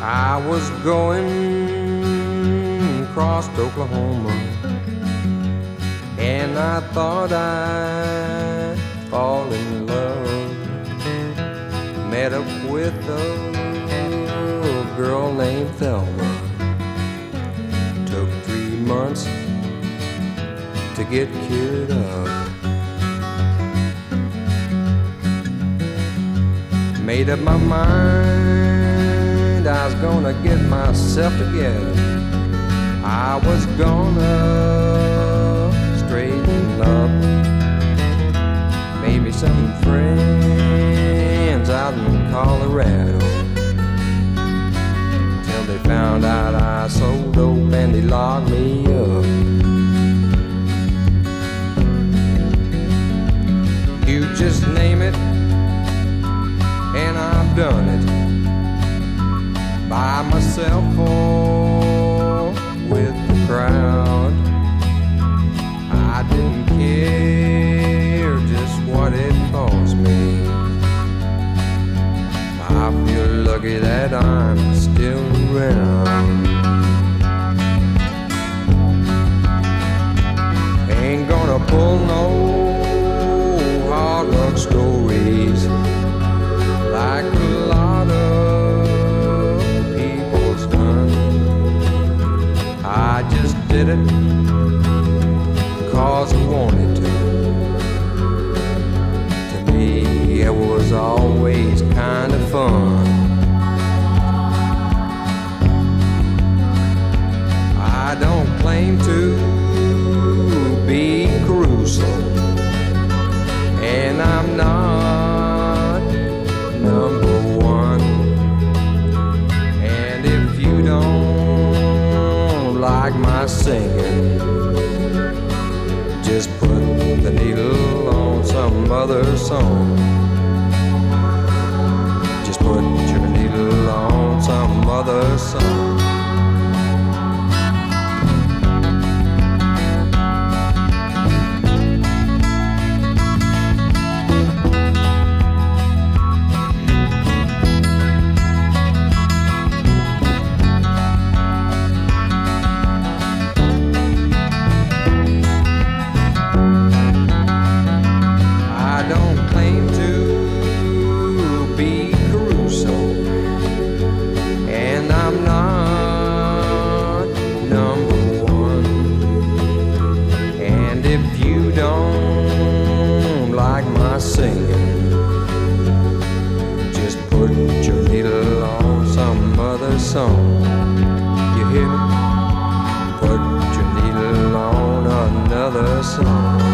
I was going across Oklahoma, and I thought I'd fall in love. Met up with a girl named Thelma. Took 3 months to get cured up. Made up my mind I was gonna get myself together. I was gonna straighten up. Made me some friends out in Colorado, till they found out I sold dope and they locked me up. You just name it and I've done it, by myself or with the crowd. I didn't care just what it cost me. I feel lucky that I'm still around. Ain't gonna pull no hard luck stories like a lot of people's done. I just did it 'cause I wanted to. To me, it was always kind of fun. I don't claim to be Caruso, and I'm not number one. And if you don't like my singing, just put the needle on some other song. Just put your needle on some other song. Singing, just put your needle on some other song. You hear me? Put your needle on another song.